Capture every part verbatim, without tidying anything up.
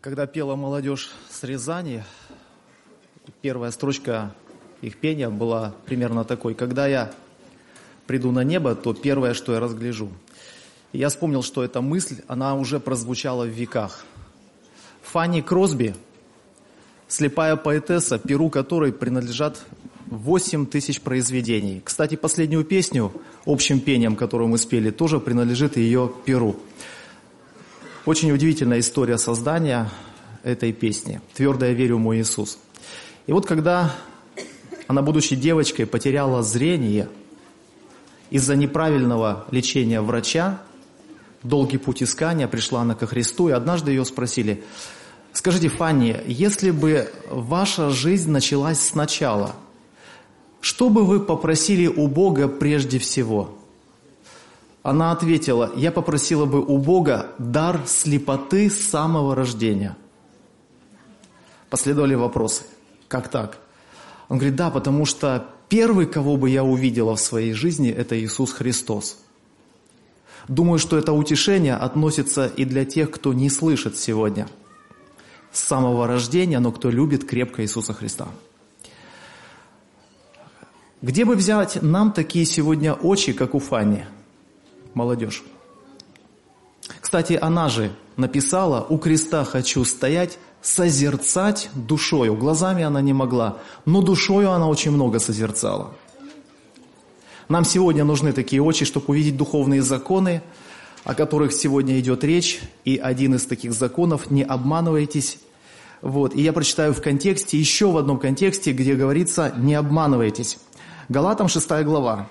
Когда пела молодежь с Рязани, первая строчка их пения была примерно такой: «Когда я приду на небо, то первое, что я разгляжу». И я вспомнил, что эта мысль, она уже прозвучала в веках. Фанни Кросби, слепая поэтесса, перу которой принадлежат восемь тысяч произведений. Кстати, последнюю песню общим пением, которую мы спели, тоже принадлежит ее перу. Очень удивительная история создания этой песни. «Твердо я верю, мой Иисус». И вот когда она, будучи девочкой, потеряла зрение из-за неправильного лечения врача, долгий путь искания, пришла она ко Христу, и однажды ее спросили: «Скажите, Фанни, если бы ваша жизнь началась сначала, что бы вы попросили у Бога прежде всего?» Она ответила: «Я попросила бы у Бога дар слепоты с самого рождения». Последовали вопросы: как так? Он говорит: да, потому что первый, кого бы я увидела в своей жизни, это Иисус Христос. Думаю, что это утешение относится и для тех, кто не слышит сегодня с самого рождения, но кто любит крепко Иисуса Христа. Где бы взять нам такие сегодня очи, как у Фанни? Молодежь. Кстати, она же написала: «У креста хочу стоять, созерцать душою». Глазами она не могла, но душою она очень много созерцала. Нам сегодня нужны такие очи, чтобы увидеть духовные законы, о которых сегодня идет речь. И один из таких законов: не обманывайтесь. Вот. И я прочитаю в контексте, еще в одном контексте, где говорится: не обманывайтесь. Галатам шестая глава.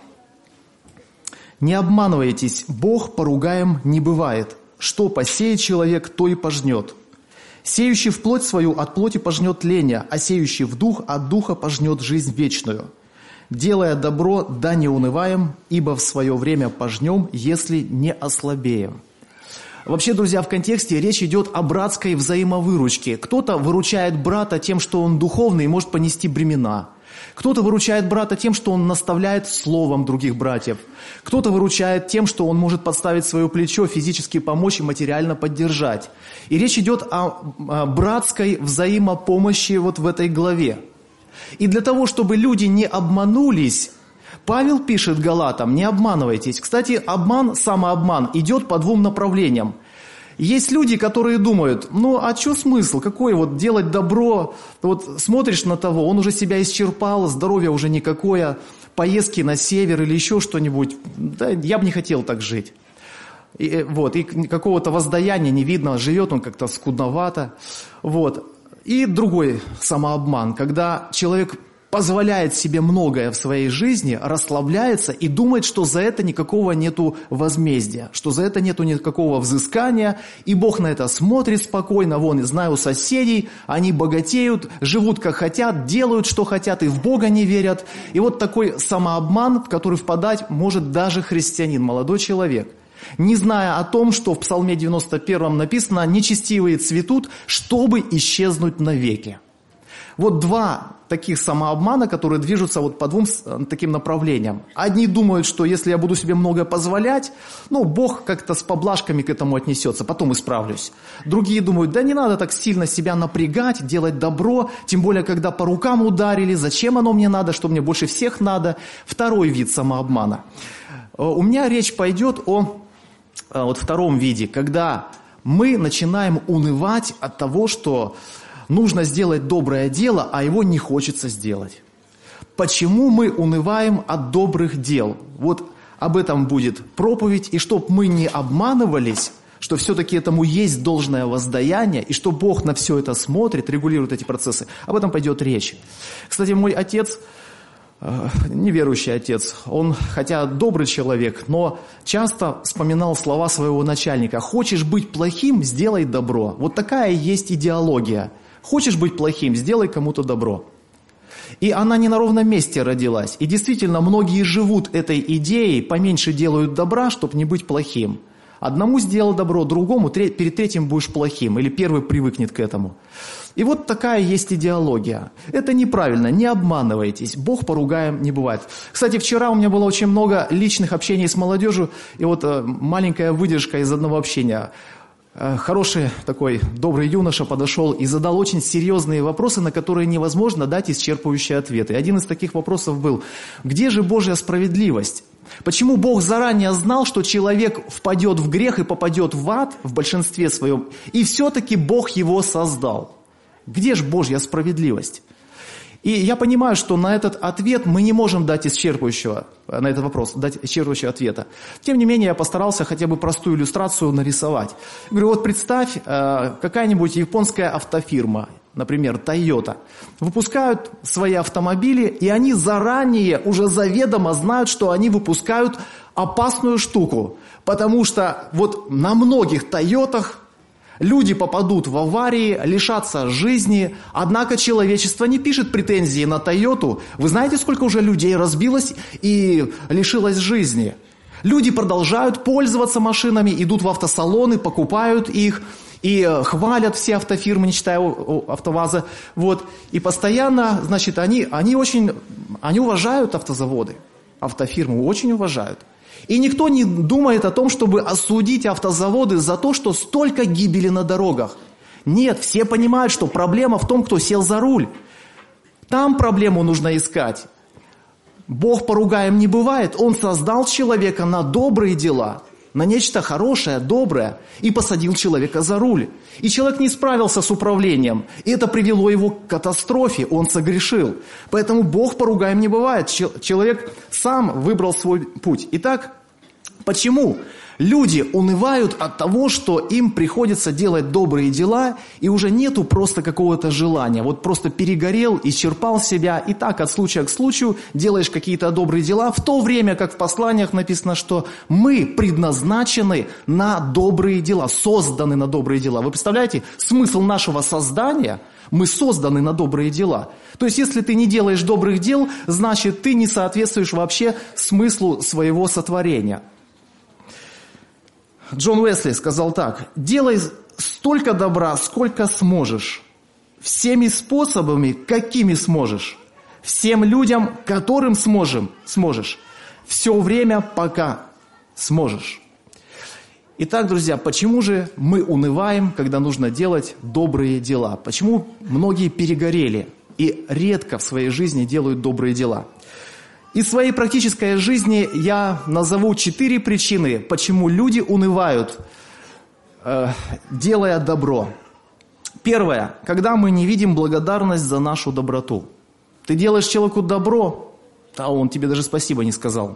«Не обманывайтесь, Бог поругаем не бывает. Что посеет человек, то и пожнет. Сеющий в плоть свою от плоти пожнет тление, а сеющий в дух от духа пожнет жизнь вечную. Делая добро, да не унываем, ибо в свое время пожнем, если не ослабеем». Вообще, друзья, в контексте речь идет о братской взаимовыручке. Кто-то выручает брата тем, что он духовный и может понести бремена. Кто-то выручает брата тем, что он наставляет словом других братьев. Кто-то выручает тем, что он может подставить свое плечо, физически помочь и материально поддержать. И речь идет о, о братской взаимопомощи вот в этой главе. И для того, чтобы люди не обманулись, Павел пишет Галатам: не обманывайтесь. Кстати, обман, самообман идет по двум направлениям. Есть люди, которые думают: ну а что смысл, какой вот делать добро, вот смотришь на того, он уже себя исчерпал, здоровья уже никакое, поездки на север или еще что-нибудь, да, я бы не хотел так жить. И, вот, и какого-то воздаяния не видно, живет он как-то скудновато. Вот. И другой самообман, когда человек позволяет себе многое в своей жизни, расслабляется и думает, что за это никакого нету возмездия, что за это нету никакого взыскания, и Бог на это смотрит спокойно. Вон, и знаю соседей, они богатеют, живут как хотят, делают, что хотят, и в Бога не верят. И вот такой самообман, в который впадать может даже христианин, молодой человек, не зная о том, что в Псалме девяносто первом написано: «Нечестивые цветут, чтобы исчезнуть навеки». Вот два таких самообмана, которые движутся вот по двум таким направлениям. Одни думают, что если я буду себе многое позволять, ну, Бог как-то с поблажками к этому отнесется, потом исправлюсь. Другие думают: да не надо так сильно себя напрягать, делать добро, тем более, когда по рукам ударили, зачем оно мне надо, что мне больше всех надо. Второй вид самообмана. У меня речь пойдет о вот втором виде, когда мы начинаем унывать от того, что нужно сделать доброе дело, а его не хочется сделать. Почему мы унываем от добрых дел? Вот об этом будет проповедь, и чтоб мы не обманывались, что все-таки этому есть должное воздаяние, и что Бог на все это смотрит, регулирует эти процессы, об этом пойдет речь. Кстати, мой отец, неверующий отец, он, хотя добрый человек, но часто вспоминал слова своего начальника: «Хочешь быть плохим, сделай добро». Вот такая есть идеология. Хочешь быть плохим, сделай кому-то добро. И она не на ровном месте родилась. И действительно, многие живут этой идеей: поменьше делают добра, чтобы не быть плохим. Одному сделал добро, другому, перед третьим будешь плохим. Или первый привыкнет к этому. И вот такая есть идеология. Это неправильно, не обманывайтесь. Бог поругаем не бывает. Кстати, вчера у меня было очень много личных общений с молодежью. И вот маленькая выдержка из одного общения. Хороший такой добрый юноша подошел и задал очень серьезные вопросы, на которые невозможно дать исчерпывающие ответы. И один из таких вопросов был: где же Божья справедливость? Почему Бог заранее знал, что человек впадет в грех и попадет в ад в большинстве своем, и все-таки Бог его создал? Где же Божья справедливость? И я понимаю, что на этот ответ мы не можем дать исчерпывающего, на этот вопрос, дать исчерпывающего ответа. Тем не менее, я постарался хотя бы простую иллюстрацию нарисовать. Говорю, вот представь, какая-нибудь японская автофирма, например, Toyota, выпускают свои автомобили, и они заранее, уже заведомо знают, что они выпускают опасную штуку. Потому что вот на многих Тойотах люди попадут в аварии, лишатся жизни, однако человечество не пишет претензии на Тойоту. Вы знаете, сколько уже людей разбилось и лишилось жизни? Люди продолжают пользоваться машинами, идут в автосалоны, покупают их и хвалят все автофирмы, не считая АвтоВАЗа. Вот. И постоянно, значит, они, они очень, они уважают автозаводы, автофирмы очень уважают. И никто не думает о том, чтобы осудить автозаводы за то, что столько гибели на дорогах. Нет, все понимают, что проблема в том, кто сел за руль. Там проблему нужно искать. Бог поругаем не бывает. Он создал человека на добрые дела, на нечто хорошее, доброе, и посадил человека за руль. И человек не справился с управлением, и это привело его к катастрофе, он согрешил. Поэтому Бог поругаем не бывает. Человек сам выбрал свой путь. Итак, почему люди унывают от того, что им приходится делать добрые дела, и уже нету просто какого-то желания? Вот просто перегорел, исчерпал себя, и так от случая к случаю делаешь какие-то добрые дела, в то время как в посланиях написано, что мы предназначены на добрые дела, созданы на добрые дела. Вы представляете, смысл нашего создания – мы созданы на добрые дела. То есть, если ты не делаешь добрых дел, значит, ты не соответствуешь вообще смыслу своего сотворения. Джон Уэсли сказал так: «Делай столько добра, сколько сможешь, всеми способами, какими сможешь, всем людям, которым сможем, сможешь, все время, пока сможешь». Итак, друзья, почему же мы унываем, когда нужно делать добрые дела? Почему многие перегорели и редко в своей жизни делают добрые дела? Из своей практической жизни я назову четыре причины, почему люди унывают, э, делая добро. Первое. Когда мы не видим благодарность за нашу доброту. Ты делаешь человеку добро, а он тебе даже спасибо не сказал.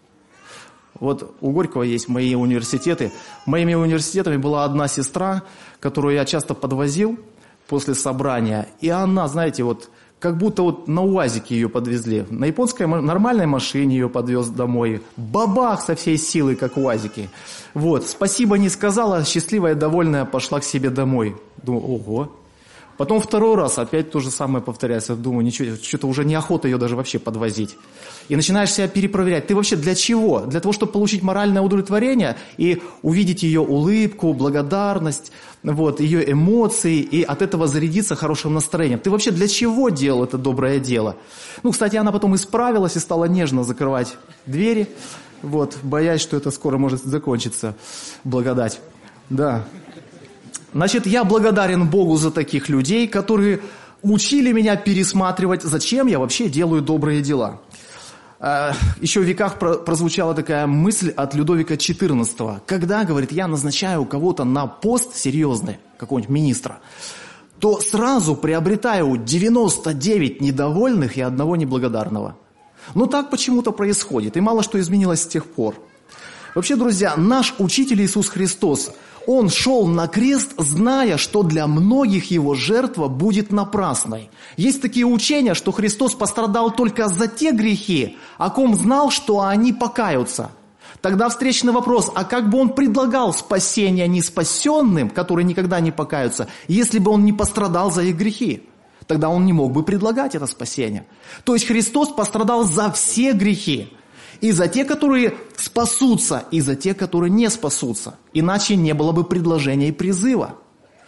Вот у Горького есть мои университеты. Моими университетами была одна сестра, которую я часто подвозил после собрания. И она, знаете, вот как будто вот на УАЗике ее подвезли. На японской нормальной машине ее подвез домой. Бабах со всей силы, как УАЗики. Вот, спасибо не сказала, счастливая, довольная, пошла к себе домой. Думаю, ого. Потом второй раз опять то же самое повторяется. Думаю, ничего, что-то уже неохота ее даже вообще подвозить. И начинаешь себя перепроверять. Ты вообще для чего? Для того, чтобы получить моральное удовлетворение и увидеть ее улыбку, благодарность, вот, ее эмоции, и от этого зарядиться хорошим настроением. Ты вообще для чего делал это доброе дело? Ну, кстати, она потом исправилась и стала нежно закрывать двери, вот, боясь, что это скоро может закончиться, благодать. Да. Значит, я благодарен Богу за таких людей, которые учили меня пересматривать, зачем я вообще делаю добрые дела. Еще в веках прозвучала такая мысль от Людовика четырнадцатого. Когда, говорит, я назначаю кого-то на пост серьезный, какого-нибудь министра, то сразу приобретаю девяносто девять недовольных и одного неблагодарного. Но так почему-то происходит, и мало что изменилось с тех пор. Вообще, друзья, наш Учитель Иисус Христос, Он шел на крест, зная, что для многих Его жертва будет напрасной. Есть такие учения, что Христос пострадал только за те грехи, о ком знал, что они покаются. Тогда встречный вопрос, а как бы Он предлагал спасение неспасенным, которые никогда не покаются, если бы Он не пострадал за их грехи? Тогда Он не мог бы предлагать это спасение. То есть Христос пострадал за все грехи. И за те, которые спасутся, и за те, которые не спасутся. Иначе не было бы предложения и призыва.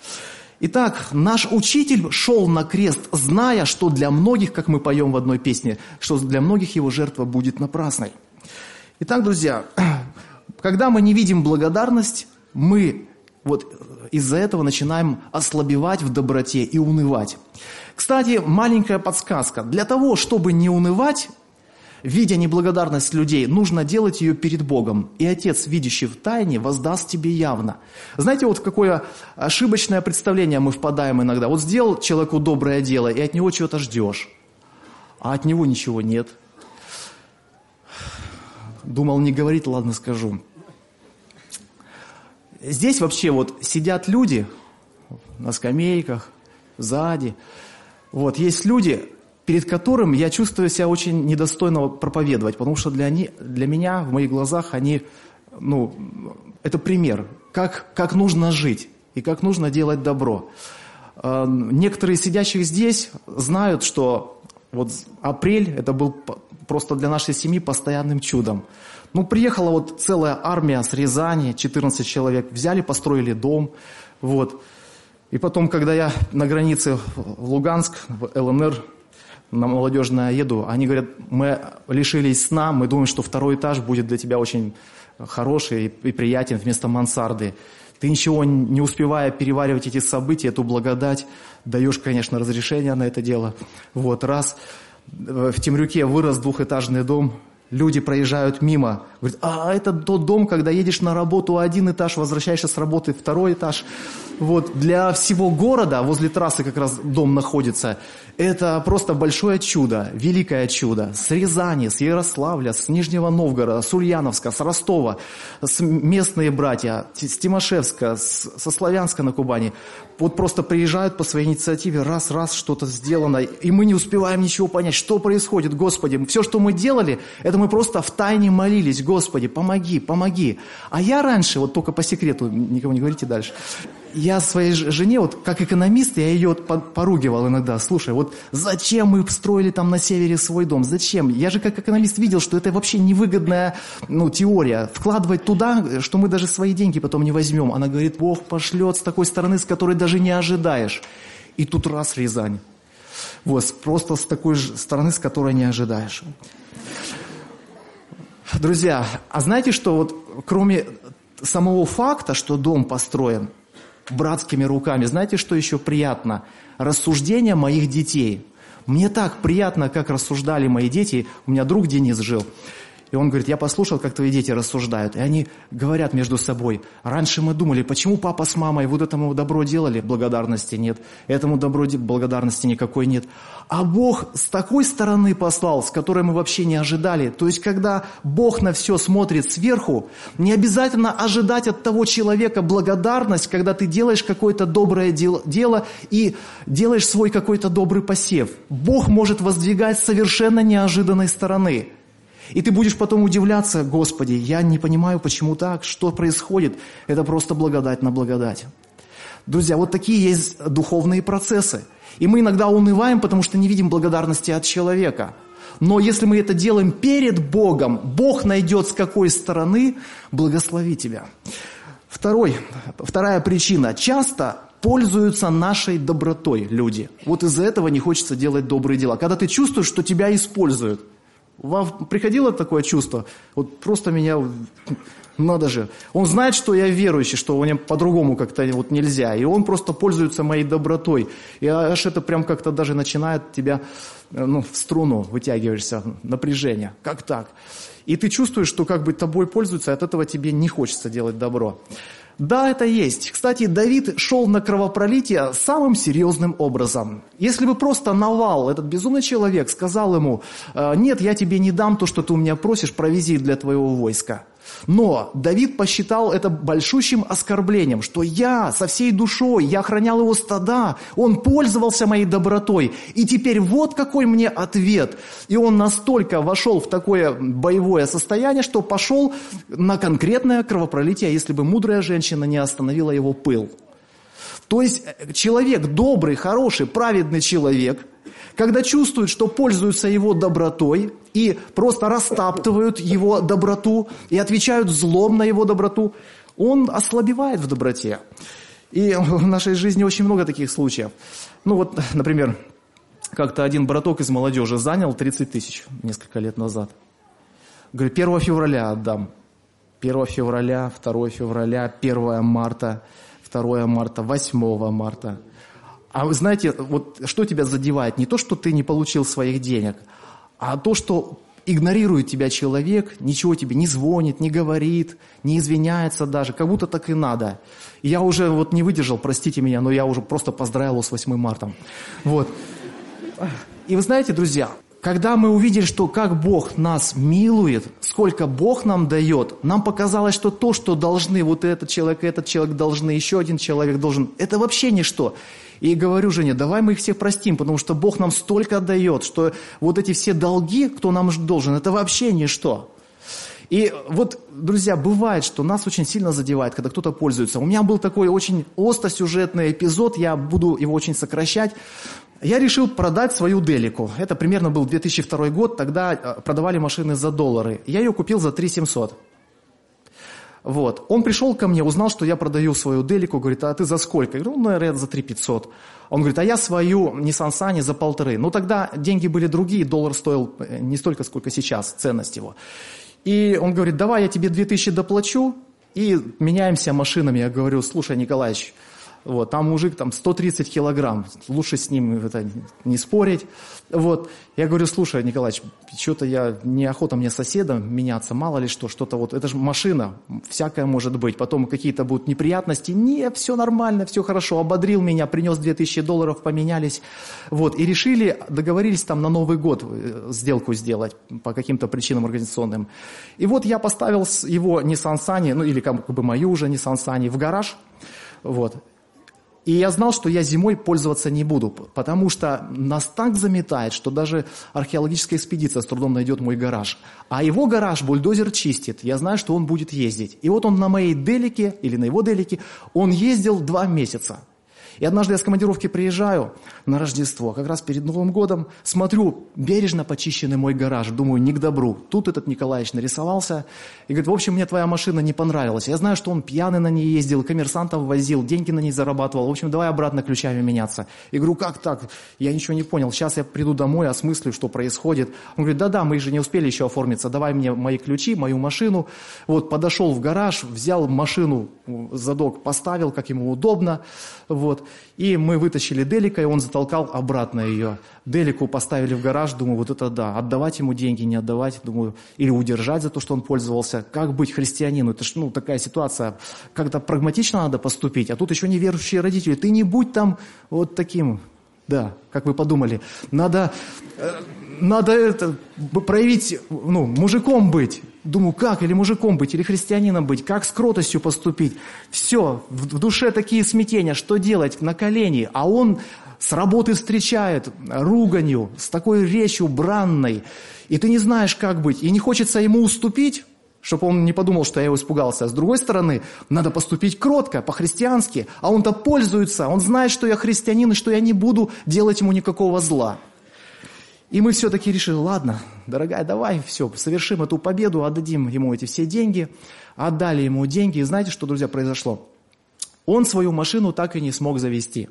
Итак, наш Учитель шел на крест, зная, что для многих, как мы поем в одной песне, что для многих Его жертва будет напрасной. Итак, друзья, когда мы не видим благодарность, мы, вот из-за этого начинаем ослабевать в доброте и унывать. Кстати, маленькая подсказка. Для того, чтобы не унывать, видя неблагодарность людей, нужно делать ее перед Богом. И Отец, видящий в тайне, воздаст тебе явно. Знаете, вот в какое ошибочное представление мы впадаем иногда. Вот сделал человеку доброе дело, и от него чего-то ждешь. А от него ничего нет. Думал не говорить, ладно, скажу. Здесь вообще вот сидят люди на скамейках, сзади. Вот, есть люди, перед которым я чувствую себя очень недостойно проповедовать, потому что для, они, для меня, в моих глазах, они, ну, это пример, как, как нужно жить и как нужно делать добро. Некоторые сидящих здесь знают, что вот апрель, это был просто для нашей семьи постоянным чудом. Ну, приехала вот целая армия с Рязани, четырнадцать человек, взяли, построили дом, вот. И потом, когда я на границе в Луганск, в эл эн эр, на Молодежное еду, они говорят, мы лишились сна, мы думаем, что второй этаж будет для тебя очень хороший и приятен вместо мансарды. Ты ничего не успевая переваривать эти события, эту благодать, даешь, конечно, разрешение на это дело. Вот, раз в Темрюке вырос двухэтажный дом, люди проезжают мимо, говорят, а это тот дом, когда едешь на работу один этаж, возвращаешься с работы второй этаж. Вот, для всего города, возле трассы как раз дом находится, это просто большое чудо, великое чудо. С Рязани, с Ярославля, с Нижнего Новгорода, с Ульяновска, с Ростова, с местные братья, с Тимошевска, с, со Славянска на Кубани. Вот просто приезжают по своей инициативе, раз-раз что-то сделано, и мы не успеваем ничего понять, что происходит, Господи. Все, что мы делали, это мы просто втайне молились, Господи, помоги, помоги. А я раньше, вот только по секрету, никому не говорите дальше, я своей жене, вот как экономист, я ее вот поругивал иногда. Слушай, вот зачем мы строили там на севере свой дом? Зачем? Я же как экономист видел, что это вообще невыгодная, ну, теория. Вкладывать туда, что мы даже свои деньги потом не возьмем. Она говорит, Бог пошлет с такой стороны, с которой даже не ожидаешь. И тут раз Рязань. Вот, просто с такой же стороны, с которой не ожидаешь. Друзья, а знаете, что вот кроме самого факта, что дом построен братскими руками, знаете, что еще приятно? Рассуждения моих детей. Мне так приятно, как рассуждали мои дети. У меня друг Денис жил. И он говорит, я послушал, как твои дети рассуждают. И они говорят между собой, раньше мы думали, почему папа с мамой вот этому добро делали, благодарности нет. Этому добро благодарности никакой нет. А Бог с такой стороны послал, с которой мы вообще не ожидали. То есть, когда Бог на все смотрит сверху, не обязательно ожидать от того человека благодарность, когда ты делаешь какое-то доброе дело, дело и делаешь свой какой-то добрый посев. Бог может воздвигать с совершенно неожиданной стороны. И ты будешь потом удивляться, Господи, я не понимаю, почему так, что происходит. Это просто благодать на благодать. Друзья, вот такие есть духовные процессы. И мы иногда унываем, потому что не видим благодарности от человека. Но если мы это делаем перед Богом, Бог найдет, с какой стороны благословить тебя. Второй, вторая причина. Часто пользуются нашей добротой люди. Вот из-за этого не хочется делать добрые дела. Когда ты чувствуешь, что тебя используют. Вам приходило такое чувство? Вот просто меня, надо же. Он знает, что я верующий, что мне по-другому как-то вот нельзя. И он просто пользуется моей добротой. И аж это прям как-то даже начинает тебя, ну, в струну вытягиваешься, напряжение. Как так? И ты чувствуешь, что как бы тобой пользуются, от этого тебе не хочется делать добро. Да, это есть. Кстати, Давид шел на кровопролитие самым серьезным образом. Если бы просто Навал, этот безумный человек, сказал ему, нет, я тебе не дам то, что ты у меня просишь, провизии для твоего войска. Но Давид посчитал это большущим оскорблением, что я со всей душой, я охранял его стада, он пользовался моей добротой, и теперь вот какой мне ответ. И он настолько вошел в такое боевое состояние, что пошел на конкретное кровопролитие, если бы мудрая женщина не остановила его пыл. То есть человек добрый, хороший, праведный человек, когда чувствуют, что пользуются его добротой и просто растаптывают его доброту и отвечают злом на его доброту, он ослабевает в доброте. И в нашей жизни очень много таких случаев. Ну вот, например, как-то один браток из молодежи занял тридцать тысяч несколько лет назад. Говорит, первого февраля отдам. первого февраля, второго февраля, первого марта. второе марта, восьмое марта. А вы знаете, вот что тебя задевает? Не то, что ты не получил своих денег, а то, что игнорирует тебя человек, ничего тебе не звонит, не говорит, не извиняется даже, как будто так и надо. И я уже вот не выдержал, простите меня, но я уже просто поздравил его с восьмым марта. Вот. И вы знаете, друзья, когда мы увидели, что как Бог нас милует, сколько Бог нам дает, нам показалось, что то, что должны вот этот человек, этот человек должны, еще один человек должен, это вообще ничто. И говорю Жене, давай мы их всех простим, потому что Бог нам столько дает, что вот эти все долги, кто нам должен, это вообще ничто. И вот, друзья, бывает, что нас очень сильно задевает, когда кто-то пользуется. У меня был такой очень остросюжетный эпизод, я буду его очень сокращать. Я решил продать свою Делику. Это примерно был две тысячи второй год, тогда продавали машины за доллары. Я ее купил за три тысячи семьсот. Вот. Он пришел ко мне, узнал, что я продаю свою Делику, говорит, а ты за сколько? Я говорю, ну, наверное, за три тысячи пятьсот. Он говорит, а я свою Nissan Sunny за полторы. Ну, тогда деньги были другие, доллар стоил не столько, сколько сейчас, ценность его. И он говорит, давай я тебе две тысячи доплачу и меняемся машинами. Я говорю, слушай, Николаевич, вот, там мужик там сто тридцать килограмм, лучше с ним это, не спорить. Вот. Я говорю, слушай, Николаевич, что-то я, неохота мне соседом меняться, мало ли что, что-то вот, это же машина, всякое может быть, потом какие-то будут неприятности. Не, все нормально, все хорошо, ободрил меня, принес две тысячи долларов, поменялись. Вот. И решили, договорились там на Новый год сделку сделать по каким-то причинам организационным. И вот я поставил его Nissan Sunny, ну или как бы мою уже Nissan Sunny в гараж, вот. И я знал, что я зимой пользоваться не буду, потому что нас так заметает, что даже археологическая экспедиция с трудом найдет мой гараж. А его гараж бульдозер чистит, я знаю, что он будет ездить. И вот он на моей Делике, или на его Делике, он ездил два месяца. И однажды я с командировки приезжаю на Рождество, как раз перед Новым годом, смотрю, бережно почищенный мой гараж, думаю, не к добру. Тут этот Николаевич нарисовался и говорит, в общем, мне твоя машина не понравилась. Я знаю, что он пьяный на ней ездил, коммерсантов возил, деньги на ней зарабатывал. В общем, давай обратно ключами меняться. И говорю, как так? Я ничего не понял. Сейчас я приду домой, осмыслю, что происходит. Он говорит, да-да, мы же не успели еще оформиться, давай мне мои ключи, мою машину. Вот, подошел в гараж, взял машину, задок поставил, как ему удобно, вот. И мы вытащили Делика, и он затолкал обратно ее. Делику поставили в гараж, думаю, вот это да. Отдавать ему деньги, не отдавать, думаю, или удержать за то, что он пользовался. Как быть христианину? Это ж, ну, такая ситуация. Как-то прагматично надо поступить, а тут еще неверующие родители. Ты не будь там вот таким, да, как вы подумали. Надо, э, надо это, проявить, ну, мужиком быть. Думаю, как, или мужиком быть, или христианином быть, как с кротостью поступить. Все, в, в душе такие смятения, что делать, на колени. А он с работы встречает руганью, с такой речью бранной. И ты не знаешь, как быть. И не хочется ему уступить, чтобы он не подумал, что я его испугался. А с другой стороны, надо поступить кротко, по-христиански. А он-то пользуется, он знает, что я христианин, и что я не буду делать ему никакого зла. И мы все-таки решили, ладно, дорогая, давай, все, совершим эту победу, отдадим ему эти все деньги. Отдали ему деньги, и знаете, что, друзья, произошло? Он свою машину так и не смог завести.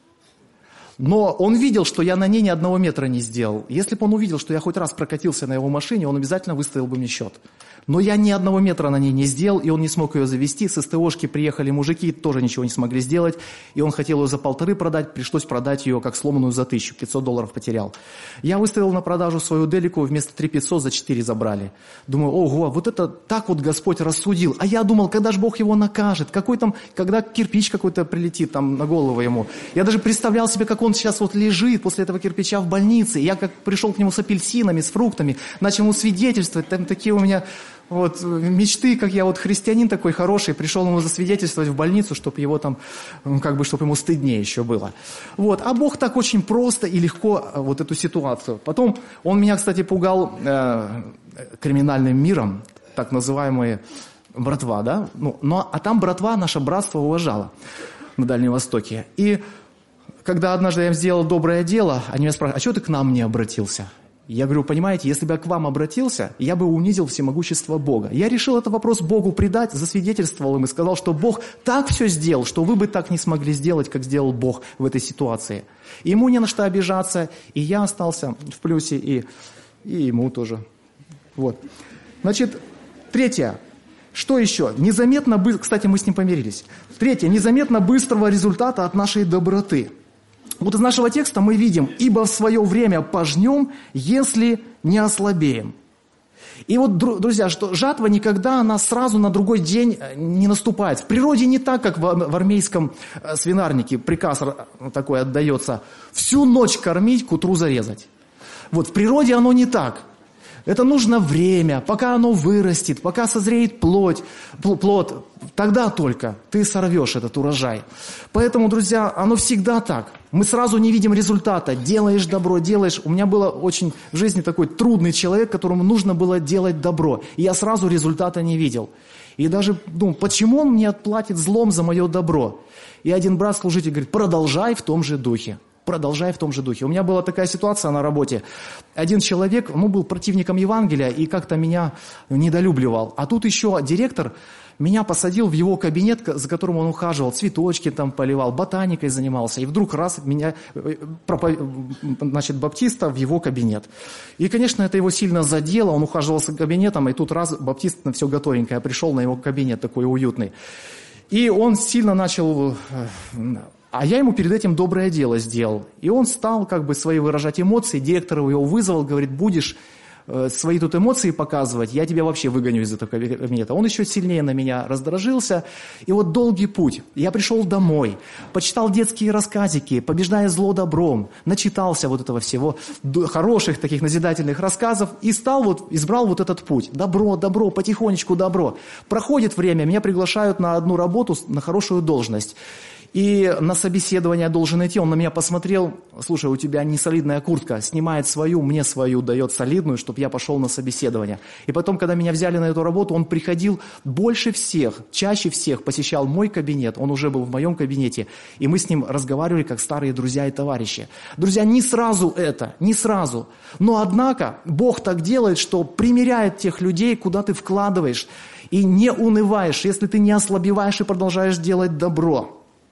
Но он видел, что я на ней ни одного метра не сделал. Если бы он увидел, что я хоть раз прокатился на его машине, он обязательно выставил бы мне счет. Но я ни одного метра на ней не сделал, и он не смог ее завести. С СТОшки приехали мужики, тоже ничего не смогли сделать. И он хотел ее за полторы продать, пришлось продать ее как сломанную за тысячу, пятьсот долларов потерял. Я выставил на продажу свою Делику, вместо три тысячи пятьсот за четыре забрали. Думаю, ого, вот это так вот Господь рассудил. А я думал, когда же Бог его накажет, какой там, когда кирпич какой-то прилетит там на голову ему. Я даже представлял себе, как он сейчас вот лежит после этого кирпича в больнице. Я как пришел к нему с апельсинами, с фруктами, начал ему свидетельствовать, там такие у меня... Вот, мечты, как я вот христианин такой хороший, пришел ему засвидетельствовать в больницу, чтобы его там, как бы, чтобы ему стыднее еще было. Вот, а Бог так очень просто и легко вот эту ситуацию. Потом он меня, кстати, пугал э, криминальным миром, так называемые братва, да? Ну, но, а там братва наше братство уважало на Дальнем Востоке. И когда однажды я им сделал доброе дело, они меня спрашивают, а чего ты к нам не обратился? Я говорю, понимаете, если бы я к вам обратился, я бы унизил всемогущество Бога. Я решил этот вопрос Богу предать, засвидетельствовал им и сказал, что Бог так все сделал, что вы бы так не смогли сделать, как сделал Бог в этой ситуации. И ему не на что обижаться, и я остался в плюсе, и, и ему тоже. Вот. Значит, третье. Что еще? Незаметно, бы... кстати, мы с ним помирились. Третье. Незаметно быстрого результата от нашей доброты. Вот из нашего текста мы видим, ибо в свое время пожнем, если не ослабеем. И вот, друзья, что жатва никогда, она сразу на другой день не наступает. В природе не так, как в армейском свинарнике приказ такой отдается. Всю ночь кормить, к утру зарезать. Вот в природе оно не так. Это нужно время, пока оно вырастет, пока созреет плоть, плод, тогда только ты сорвешь этот урожай. Поэтому, друзья, оно всегда так. Мы сразу не видим результата. Делаешь добро, делаешь. У меня был очень в жизни такой трудный человек, которому нужно было делать добро. И я сразу результата не видел. И даже думал, почему он мне отплатит злом за мое добро? И один брат-служитель говорит, продолжай в том же духе. Продолжай в том же духе. У меня была такая ситуация на работе. Один человек, ну, был противником Евангелия и как-то меня недолюбливал. А тут еще директор меня посадил в его кабинет, за которым он ухаживал, цветочки там поливал, ботаникой занимался. И вдруг раз меня, значит, баптиста в его кабинет. И, конечно, это его сильно задело. Он ухаживал за кабинетом, и тут раз баптист на все готовенькое пришел на его кабинет такой уютный. И он сильно начал... А я ему перед этим доброе дело сделал. И он стал как бы свои выражать эмоции. Директор его вызвал, говорит, будешь э, свои тут эмоции показывать, я тебя вообще выгоню из этого кабинета. Он еще сильнее на меня раздражился. И вот долгий путь. Я пришел домой, почитал детские рассказики, побеждая зло добром, начитался вот этого всего, хороших таких назидательных рассказов, и стал вот, избрал вот этот путь. Добро, добро, потихонечку добро. Проходит время, меня приглашают на одну работу, на хорошую должность. И на собеседование должен идти, он на меня посмотрел, слушай, у тебя не солидная куртка, снимает свою, мне свою дает солидную, чтобы я пошел на собеседование. И потом, когда меня взяли на эту работу, он приходил больше всех, чаще всех посещал мой кабинет, он уже был в моем кабинете, и мы с ним разговаривали как старые друзья и товарищи. Друзья, не сразу это, не сразу, но однако Бог так делает, что примеряет тех людей, куда ты вкладываешь, и не унываешь, если ты не ослабеваешь и продолжаешь делать добро.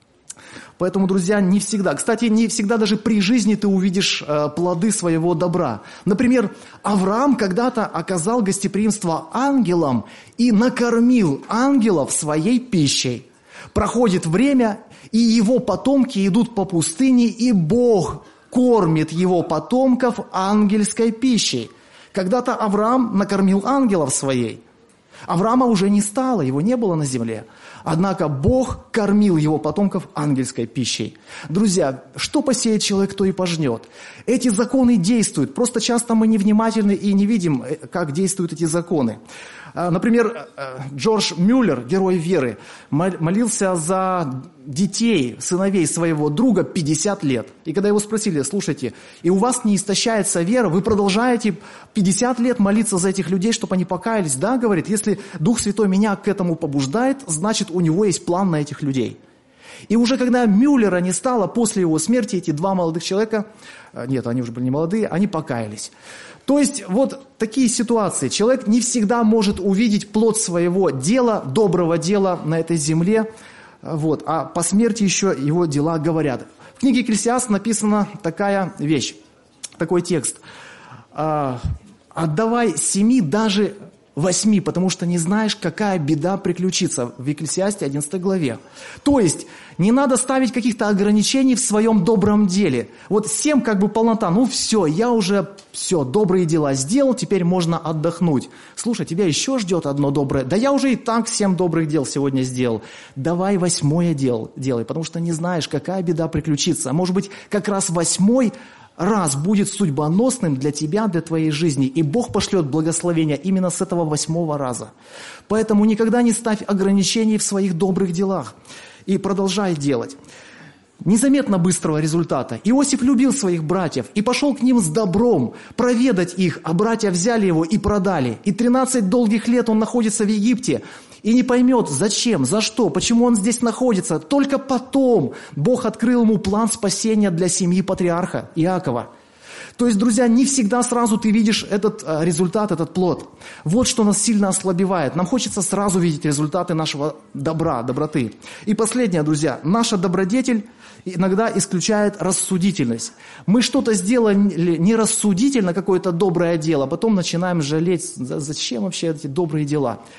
Поэтому, друзья, не всегда, кстати, не всегда даже при жизни ты увидишь э, плоды своего добра. Например, Авраам когда-то оказал гостеприимство ангелам и накормил ангелов своей пищей. Проходит время, и его потомки идут по пустыне, и Бог кормит его потомков ангельской пищей. Когда-то Авраам накормил ангелов своей. Авраама уже не стало, его не было на земле. Однако Бог кормил его потомков ангельской пищей. Друзья, что посеет человек, то и пожнет. Эти законы действуют. Просто часто мы невнимательны и не видим, как действуют эти законы. Например, Джордж Мюллер, герой веры, молился за детей, сыновей своего друга пятьдесят лет. И когда его спросили, слушайте, и у вас не истощается вера, вы продолжаете пятьдесят лет молиться за этих людей, чтобы они покаялись? Да, говорит, если Дух Святой меня к этому побуждает, значит, у него есть план на этих людей. И уже когда Мюллера не стало, после его смерти эти два молодых человека, нет, они уже были не молодые, они покаялись. То есть вот такие ситуации. Человек не всегда может увидеть плод своего дела, доброго дела на этой земле, вот, а по смерти еще его дела говорят. В книге Екклесиаст написана такая вещь, такой текст. «Отдавай семи, даже восьми, потому что не знаешь, какая беда приключится». В Екклесиасте одиннадцатой главе. То есть не надо ставить каких-то ограничений в своем добром деле. Вот семь как бы полнота, ну все, я уже все, добрые дела сделал, теперь можно отдохнуть. Слушай, тебя еще ждет одно доброе. Да я уже и так семь добрых дел сегодня сделал. Давай восьмое дел делай, потому что не знаешь, какая беда приключится. А может быть, как раз восьмой раз будет судьбоносным для тебя, для твоей жизни, и Бог пошлет благословение именно с этого восьмого раза. Поэтому никогда не ставь ограничений в своих добрых делах и продолжай делать. Незаметно быстрого результата. Иосиф любил своих братьев и пошел к ним с добром, проведать их, а братья взяли его и продали. И тринадцать долгих лет он находится в Египте, и не поймет, зачем, за что, почему он здесь находится. Только потом Бог открыл ему план спасения для семьи патриарха Иакова. То есть, друзья, не всегда сразу ты видишь этот результат, этот плод. Вот что нас сильно ослабевает. Нам хочется сразу видеть результаты нашего добра, доброты. И последнее, друзья, наша добродетель иногда исключает рассудительность. Мы что-то сделали нерассудительно, какое-то доброе дело, потом начинаем жалеть, зачем вообще эти добрые дела.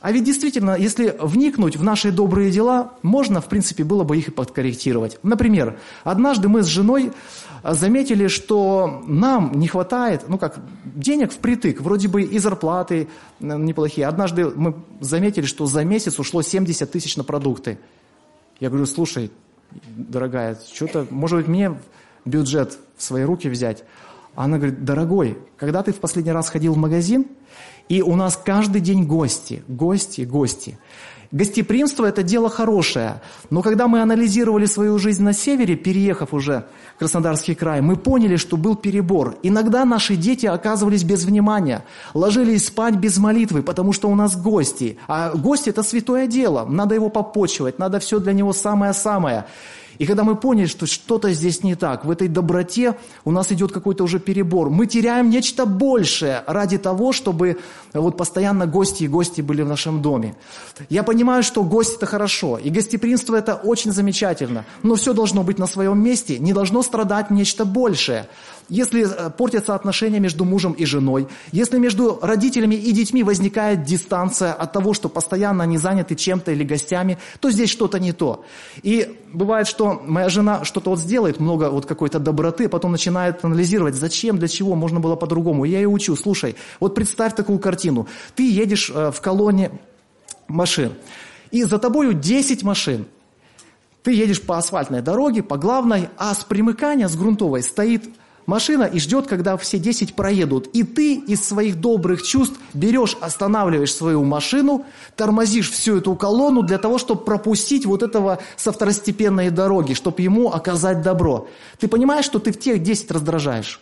А ведь действительно, если вникнуть в наши добрые дела, можно, в принципе, было бы их и подкорректировать. Например, однажды мы с женой заметили, что нам не хватает, ну как, денег впритык, вроде бы и зарплаты неплохие. Однажды мы заметили, что за месяц ушло семьдесят тысяч на продукты. Я говорю, слушай, дорогая, что-то, может быть, мне бюджет в свои руки взять? Она говорит, дорогой, когда ты в последний раз ходил в магазин, и у нас каждый день гости, гости, гости. Гостеприимство – это дело хорошее, но когда мы анализировали свою жизнь на севере, переехав уже в Краснодарский край, мы поняли, что был перебор. Иногда наши дети оказывались без внимания, ложились спать без молитвы, потому что у нас гости. А гости – это святое дело, надо его попочивать, надо все для него самое-самое. И когда мы поняли, что что-то здесь не так, в этой доброте у нас идет какой-то уже перебор. Мы теряем нечто большее ради того, чтобы вот постоянно гости и гости были в нашем доме. Я понимаю, что гость – это хорошо, и гостеприимство – это очень замечательно, но все должно быть на своем месте, не должно страдать нечто большее. Если портятся отношения между мужем и женой, если между родителями и детьми возникает дистанция от того, что постоянно они заняты чем-то или гостями, то здесь что-то не то. И бывает, что моя жена что-то вот сделает, много вот какой-то доброты, потом начинает анализировать, зачем, для чего, можно было по-другому. И я ее учу, слушай, вот представь такую картину. Ты едешь в колонне машин, и за тобою десять машин. Ты едешь по асфальтной дороге, по главной, а с примыкания, с грунтовой, стоит машина и ждет, когда все десять проедут. И ты из своих добрых чувств берешь, останавливаешь свою машину, тормозишь всю эту колонну для того, чтобы пропустить вот этого со второстепенной дороги, чтобы ему оказать добро. Ты понимаешь, что ты в тех десять раздражаешь?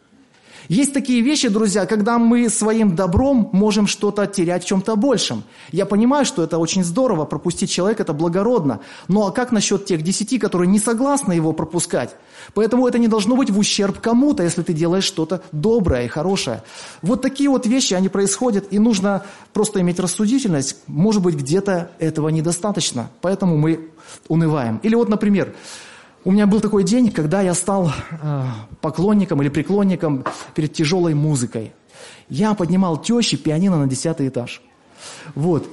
Есть такие вещи, друзья, когда мы своим добром можем что-то терять в чем-то большем. Я понимаю, что это очень здорово, пропустить человека – это благородно. Но а как насчет тех десяти, которые не согласны его пропускать? Поэтому это не должно быть в ущерб кому-то, если ты делаешь что-то доброе и хорошее. Вот такие вот вещи, они происходят, и нужно просто иметь рассудительность. Может быть, где-то этого недостаточно, поэтому мы унываем. Или вот, например, у меня был такой день, когда я стал э, поклонником или преклонником перед тяжелой музыкой. Я поднимал тещи пианино на десятый этаж. Вот.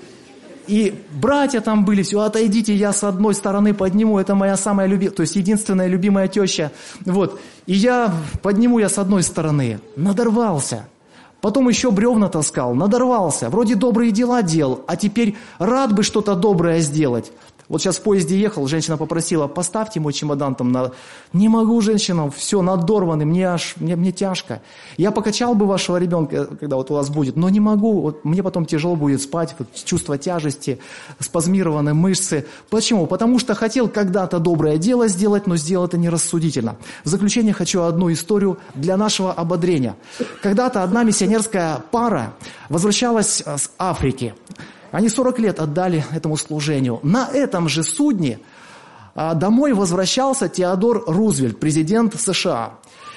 И братья там были, все, отойдите, я с одной стороны подниму, это моя самая любимая, то есть единственная любимая теща. Вот. И я подниму я с одной стороны, надорвался. Потом еще бревна таскал, надорвался. Вроде добрые дела делал, а теперь рад бы что-то доброе сделать. Вот сейчас в поезде ехал, женщина попросила, поставьте мой чемодан там на... Не могу, женщина, все, надорванный, мне аж, мне, мне тяжко. Я покачал бы вашего ребенка, когда вот у вас будет, но не могу, вот мне потом тяжело будет спать, вот, чувство тяжести, спазмированные мышцы. Почему? Потому что хотел когда-то доброе дело сделать, но сделал это нерассудительно. В заключение хочу одну историю для нашего ободрения. Когда-то одна миссионерская пара возвращалась с Африки. Они сорок лет отдали этому служению. На этом же судне а, домой возвращался Теодор Рузвельт, президент США.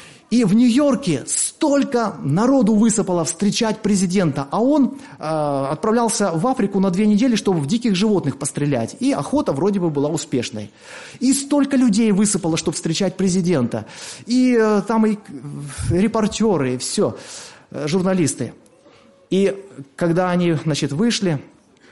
И в Нью-Йорке столько народу высыпало встречать президента, а он а, отправлялся в Африку на две недели, чтобы в диких животных пострелять. И охота вроде бы была успешной. И столько людей высыпало, чтобы встречать президента. И а, там и репортеры, и все, журналисты. И когда они, значит, вышли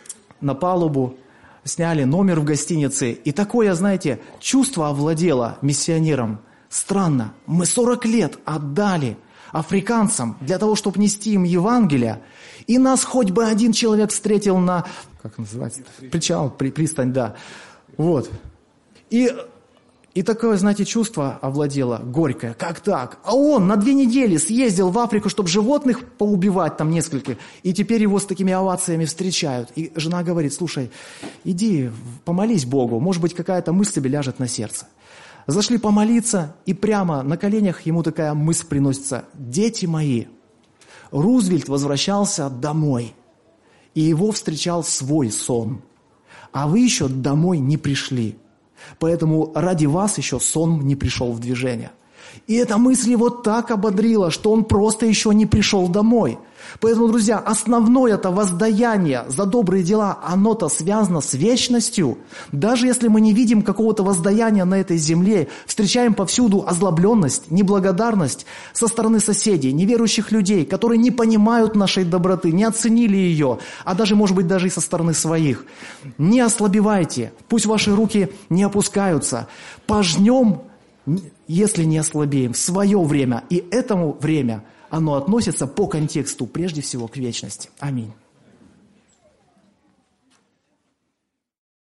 на палубу, сняли номер в гостинице, и такое, знаете, чувство овладело миссионером. Странно, мы сорок лет отдали африканцам для того, чтобы нести им Евангелие, и нас хоть бы один человек встретил на, как называется, причал, при, пристань, да, вот. И... И такое, знаете, чувство овладело, горькое. Как так? А он на две недели съездил в Африку, чтобы животных поубивать там несколько. И теперь его с такими овациями встречают. И жена говорит, слушай, иди помолись Богу. Может быть, какая-то мысль тебе ляжет на сердце. Зашли помолиться, и прямо на коленях ему такая мысль приносится. Дети мои, Рузвельт возвращался домой. И его встречал свой сон. А вы еще домой не пришли. Поэтому ради вас еще сон не пришел в движение. И эта мысль его так ободрила, что он просто еще не пришел домой. Поэтому, друзья, основное это воздаяние за добрые дела, оно-то связано с вечностью. Даже если мы не видим какого-то воздаяния на этой земле, встречаем повсюду озлобленность, неблагодарность со стороны соседей, неверующих людей, которые не понимают нашей доброты, не оценили ее, а даже, может быть, даже и со стороны своих. Не ослабевайте, пусть ваши руки не опускаются. Пожнем, если не ослабеем, в свое время, и этому время оно относится по контексту прежде всего к вечности. Аминь.